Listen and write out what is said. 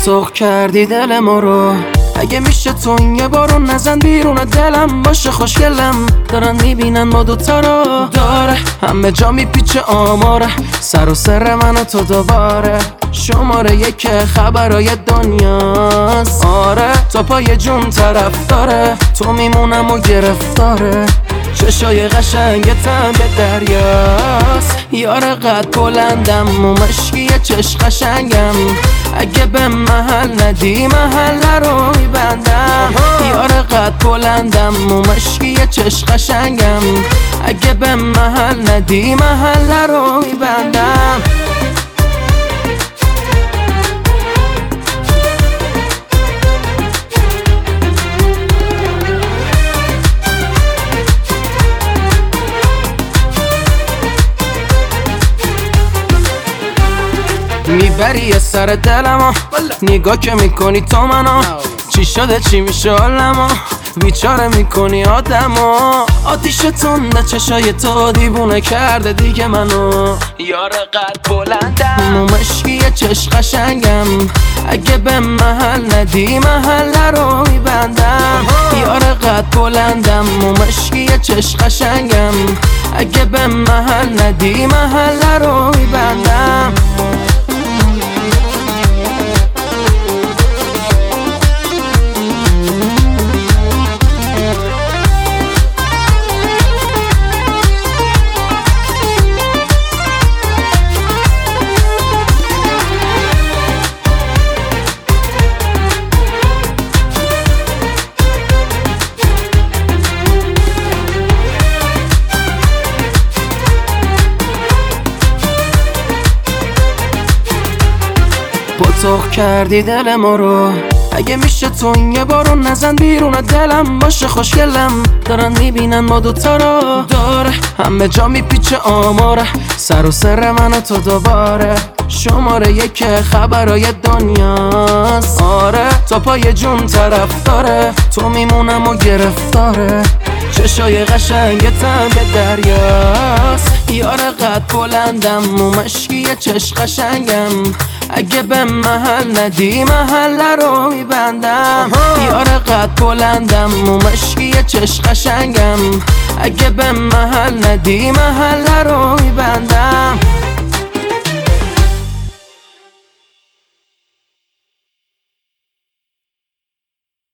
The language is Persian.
پاتوق کردی دل ما رو، اگه میشه تو این یه بارو نزن بیرون دلم. باشه خوشگلم دارن میبینن ما دوتا رو، داره همه جا میپیچه آماره، سر و سر من و تو دوباره. شماره یک خبرای دنیاست، آره تا پای جون طرف داره، تو میمونم و گرفتاره. چشای قشنگتم به دریاست، یار قد بلندم و مشکی چش قشنگم. اگه به محل ندی محله رو میبندم، یار قد بلندم و مشکی چش قشنگم. اگه به محل ندی محله رو میبندم. میبری یه سر دلمو، نگاه که میکنی تو منو، چی شده چی میشه حالمو، بیچاره میکنی آدمو. آتیش تنده چشای تو دیوونه کرده دیگه منو، یار قد بلندم و مشکی چش قشنگم. اگه به محل ندی محله رو میبندم، یار قد بلندم و مشکی چش قشنگم. اگه به محل ندی محله رو میبندم. پاتوق کردی دل ما رو، اگه میشه تو این یه بارو نزن بیرون دلم. باشه خوشگلم دارن میبینن ما دوتا رو، داره همه جا میپیچه آماره، سر و سر من و تو دوباره. شماره یک خبرای دنیاست، آره تا پای جون طرف داره، تو میمونم و گرفتاره. چشای قشنگتم به دریاست، یار قد بلندم و مشکی چش قشنگم. اگه به محل ندی محله رو میبندم، یار قد بلندم و مشکی چش قشنگم. اگه به محل ندی محله رو میبندم.